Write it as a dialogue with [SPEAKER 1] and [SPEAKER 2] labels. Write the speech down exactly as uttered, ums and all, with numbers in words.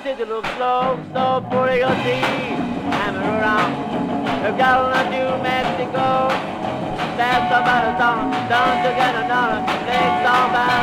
[SPEAKER 1] city a little slow, slow before you see. Hammer around, we've got on New Mexico. There's somebody song, done to get another, next song back.